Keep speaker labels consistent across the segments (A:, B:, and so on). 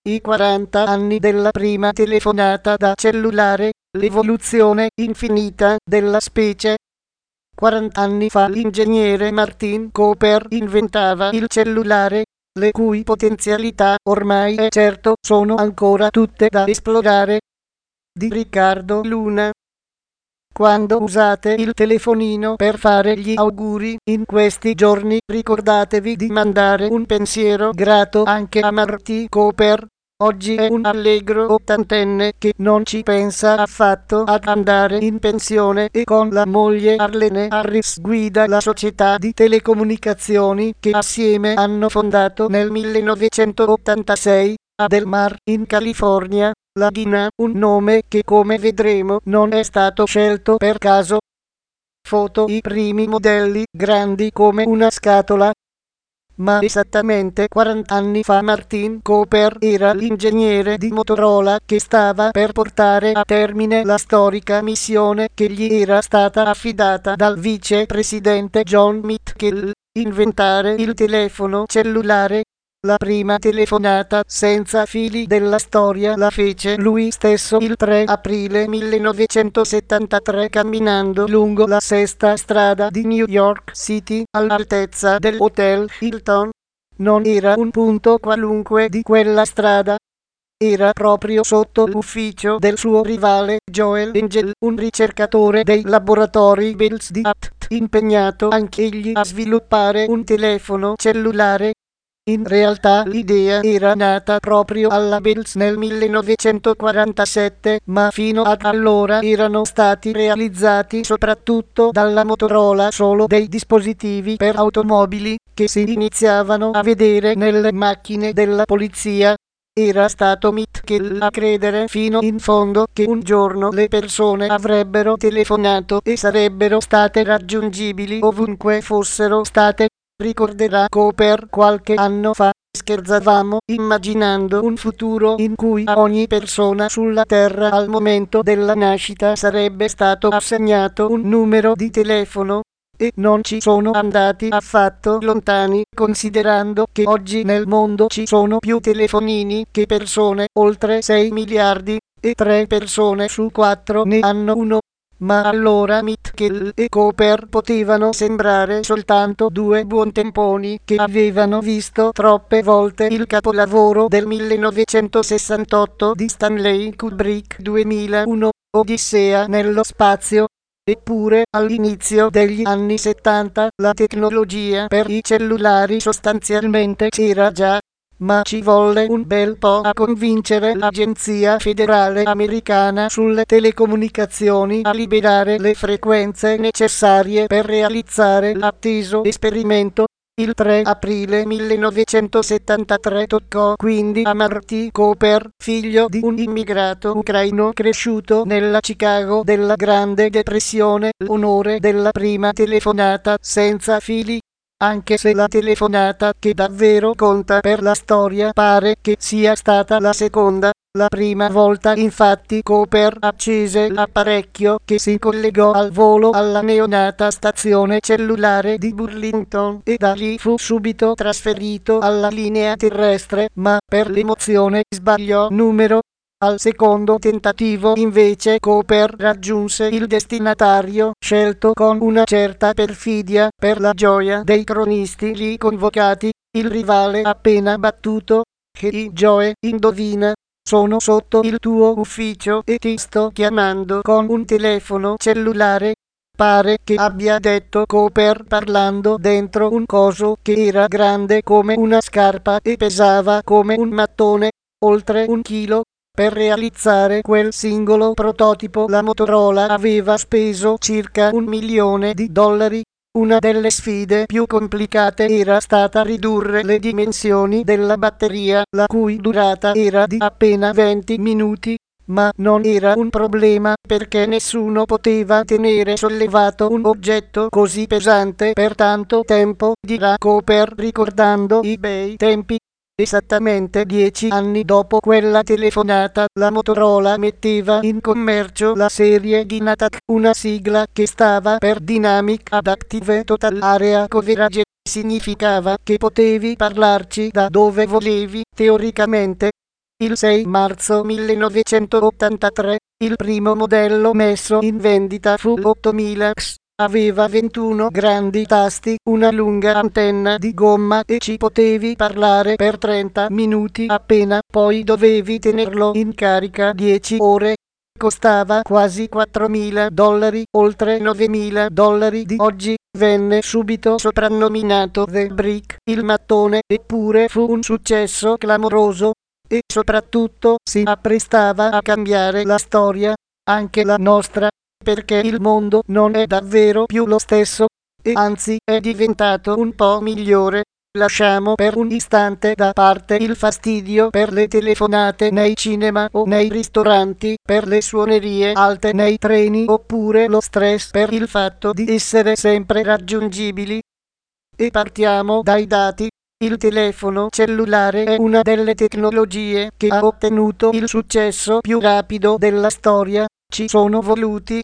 A: I 40 anni della prima telefonata da cellulare, l'evoluzione infinita della specie. 40 anni fa l'ingegnere Martin Cooper inventava il cellulare, le cui potenzialità ormai è certo sono ancora tutte da esplorare. Di Riccardo Luna. Quando usate il telefonino per fare gli auguri in questi giorni, ricordatevi di mandare un pensiero grato anche a Marty Cooper. Oggi è un allegro ottantenne che non ci pensa affatto ad andare in pensione e con la moglie Arlene Harris guida la società di telecomunicazioni che assieme hanno fondato nel 1986 a Del Mar in California. La Dina, un nome che come vedremo non è stato scelto per caso. Foto i primi modelli grandi come una scatola. Ma esattamente 40 anni fa Martin Cooper era l'ingegnere di Motorola che stava per portare a termine la storica missione che gli era stata affidata dal vicepresidente John Mitchell, inventare il telefono cellulare. La prima telefonata senza fili della storia la fece lui stesso il 3 aprile 1973 camminando lungo la Sesta Strada di New York City all'altezza dell'Hotel Hilton. Non era un punto qualunque di quella strada. Era proprio sotto l'ufficio del suo rivale Joel Engel, un ricercatore dei laboratori Bells di Abt, impegnato anch'egli a sviluppare un telefono cellulare. In realtà l'idea era nata proprio alla Bells nel 1947, ma fino ad allora erano stati realizzati soprattutto dalla Motorola solo dei dispositivi per automobili, che si iniziavano a vedere nelle macchine della polizia. Era stato Mitchell a credere fino in fondo che un giorno le persone avrebbero telefonato e sarebbero state raggiungibili ovunque fossero state. Ricorderà Cooper qualche anno fa, scherzavamo immaginando un futuro in cui a ogni persona sulla Terra al momento della nascita sarebbe stato assegnato un numero di telefono. E non ci sono andati affatto lontani, considerando che oggi nel mondo ci sono più telefonini che persone, oltre 6 miliardi, e 3 persone su 4 ne hanno uno. Ma allora Mitchell e Cooper potevano sembrare soltanto due buontemponi che avevano visto troppe volte il capolavoro del 1968 di Stanley Kubrick 2001, Odissea nello spazio. Eppure, all'inizio degli anni 70, la tecnologia per i cellulari sostanzialmente c'era già. Ma ci volle un bel po' a convincere l'Agenzia Federale Americana sulle Telecomunicazioni a liberare le frequenze necessarie per realizzare l'atteso esperimento. Il 3 aprile 1973 toccò quindi a Marty Cooper, figlio di un immigrato ucraino cresciuto nella Chicago della Grande Depressione, l'onore della prima telefonata senza fili. Anche se la telefonata che davvero conta per la storia pare che sia stata la seconda. La prima volta infatti Cooper accese l'apparecchio che si collegò al volo alla neonata stazione cellulare di Burlington e da lì fu subito trasferito alla linea terrestre, ma per l'emozione sbagliò numero. Al secondo tentativo invece Cooper raggiunse il destinatario scelto con una certa perfidia per la gioia dei cronisti lì convocati, il rivale appena battuto. Hey Joe, indovina, sono sotto il tuo ufficio e ti sto chiamando con un telefono cellulare. Pare che abbia detto Cooper parlando dentro un coso che era grande come una scarpa e pesava come un mattone, oltre 1 chilo. Per realizzare quel singolo prototipo la Motorola aveva speso circa $1 milione. Una delle sfide più complicate era stata ridurre le dimensioni della batteria, la cui durata era di appena 20 minuti. Ma non era un problema perché nessuno poteva tenere sollevato un oggetto così pesante per tanto tempo, dirà Cooper ricordando i bei tempi. Esattamente 10 anni dopo quella telefonata, la Motorola metteva in commercio la serie Dynatac, una sigla che stava per Dynamic Adaptive Total Area Coverage. Significava che potevi parlarci da dove volevi, teoricamente. Il 6 marzo 1983, il primo modello messo in vendita fu l'8000X. Aveva 21 grandi tasti, una lunga antenna di gomma e ci potevi parlare per 30 minuti appena, poi dovevi tenerlo in carica 10 ore. Costava quasi $4.000, oltre $9.000 di oggi. Venne subito soprannominato The Brick, il mattone, eppure fu un successo clamoroso. E soprattutto si apprestava a cambiare la storia, anche la nostra, perché il mondo non è davvero più lo stesso, e anzi è diventato un po' migliore. Lasciamo per un istante da parte il fastidio per le telefonate nei cinema o nei ristoranti, per le suonerie alte nei treni oppure lo stress per il fatto di essere sempre raggiungibili. E partiamo dai dati. Il telefono cellulare è una delle tecnologie che ha ottenuto il successo più rapido della storia. Ci sono voluti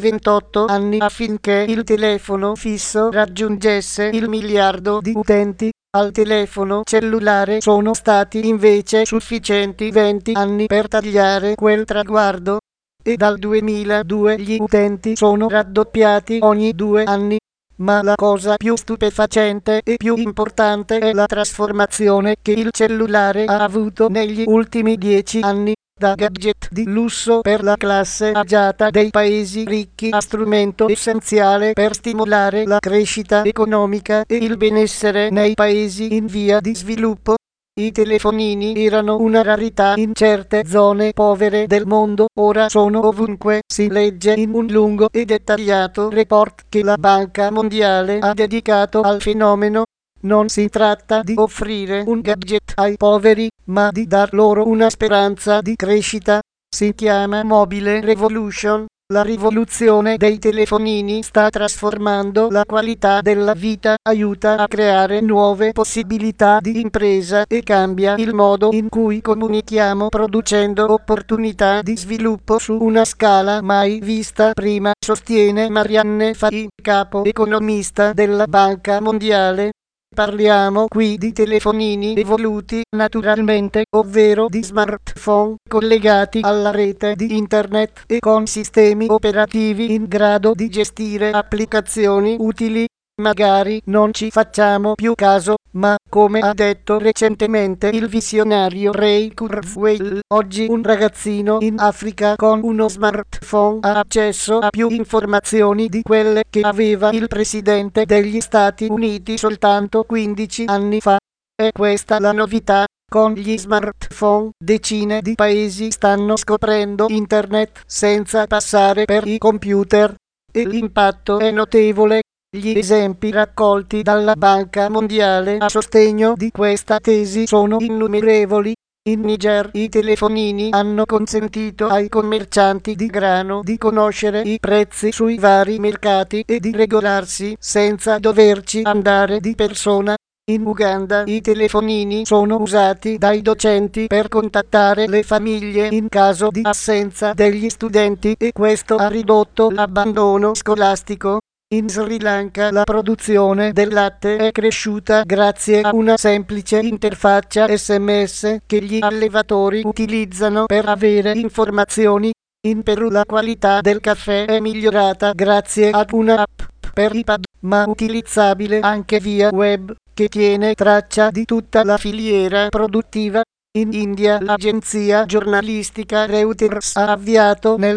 A: 128 anni affinché il telefono fisso raggiungesse il miliardo di utenti. Al telefono cellulare sono stati invece sufficienti 20 anni per tagliare quel traguardo. E dal 2002 gli utenti sono raddoppiati ogni 2 anni. Ma la cosa più stupefacente e più importante è la trasformazione che il cellulare ha avuto negli ultimi 10 anni, da gadget di lusso per la classe agiata dei paesi ricchi a strumento essenziale per stimolare la crescita economica e il benessere nei paesi in via di sviluppo. I telefonini erano una rarità in certe zone povere del mondo, ora sono ovunque, si legge in un lungo e dettagliato report che la Banca Mondiale ha dedicato al fenomeno. Non si tratta di offrire un gadget ai poveri, ma di dar loro una speranza di crescita. Si chiama Mobile Revolution. La rivoluzione dei telefonini sta trasformando la qualità della vita, aiuta a creare nuove possibilità di impresa e cambia il modo in cui comunichiamo, producendo opportunità di sviluppo su una scala mai vista prima, sostiene Marianne Fahy, capo economista della Banca Mondiale. Parliamo qui di telefonini evoluti, naturalmente, ovvero di smartphone collegati alla rete di internet e con sistemi operativi in grado di gestire applicazioni utili. Magari non ci facciamo più caso, ma come ha detto recentemente il visionario Ray Kurzweil, oggi un ragazzino in Africa con uno smartphone ha accesso a più informazioni di quelle che aveva il presidente degli Stati Uniti soltanto 15 anni fa. È questa la novità. Con gli smartphone decine di paesi stanno scoprendo internet senza passare per i computer. E l'impatto è notevole. Gli esempi raccolti dalla Banca Mondiale a sostegno di questa tesi sono innumerevoli. In Niger i telefonini hanno consentito ai commercianti di grano di conoscere i prezzi sui vari mercati e di regolarsi senza doverci andare di persona. In Uganda i telefonini sono usati dai docenti per contattare le famiglie in caso di assenza degli studenti e questo ha ridotto l'abbandono scolastico. In Sri Lanka la produzione del latte è cresciuta grazie a una semplice interfaccia SMS che gli allevatori utilizzano per avere informazioni. In Perù la qualità del caffè è migliorata grazie ad una app per iPad, ma utilizzabile anche via web, che tiene traccia di tutta la filiera produttiva. In India l'agenzia giornalistica Reuters ha avviato nel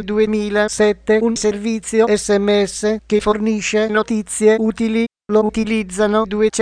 A: 2007 un servizio SMS che fornisce notizie utili. Lo utilizzano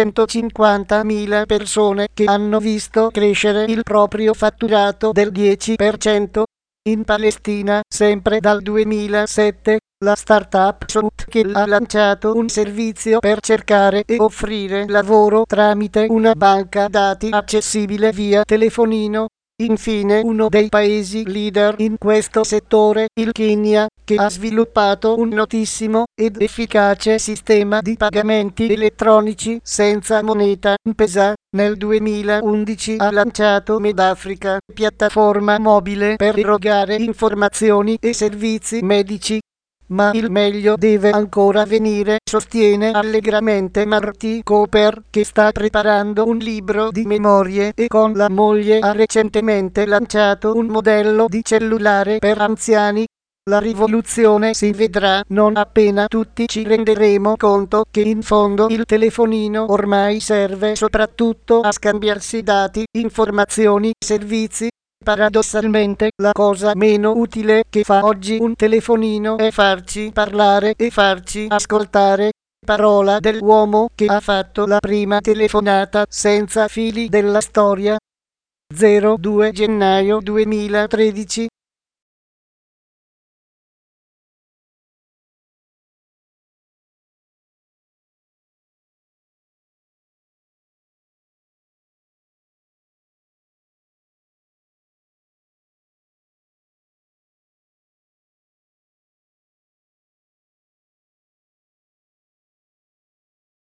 A: 250.000 persone che hanno visto crescere il proprio fatturato del 10%. In Palestina, sempre dal 2007, la startup Soutkel ha lanciato un servizio per cercare e offrire lavoro tramite una banca dati accessibile via telefonino. Infine, uno dei paesi leader in questo settore, il Kenya, che ha sviluppato un notissimo ed efficace sistema di pagamenti elettronici senza moneta M-Pesa, nel 2011 ha lanciato MedAfrica, piattaforma mobile per erogare informazioni e servizi medici. Ma il meglio deve ancora venire, sostiene allegramente Martin Cooper, che sta preparando un libro di memorie e con la moglie ha recentemente lanciato un modello di cellulare per anziani. La rivoluzione si vedrà non appena tutti ci renderemo conto che in fondo il telefonino ormai serve soprattutto a scambiarsi dati, informazioni, servizi. Paradossalmente, la cosa meno utile che fa oggi un telefonino è farci parlare e farci ascoltare. Parola dell'uomo che ha fatto la prima telefonata senza fili della storia. 02 gennaio 2013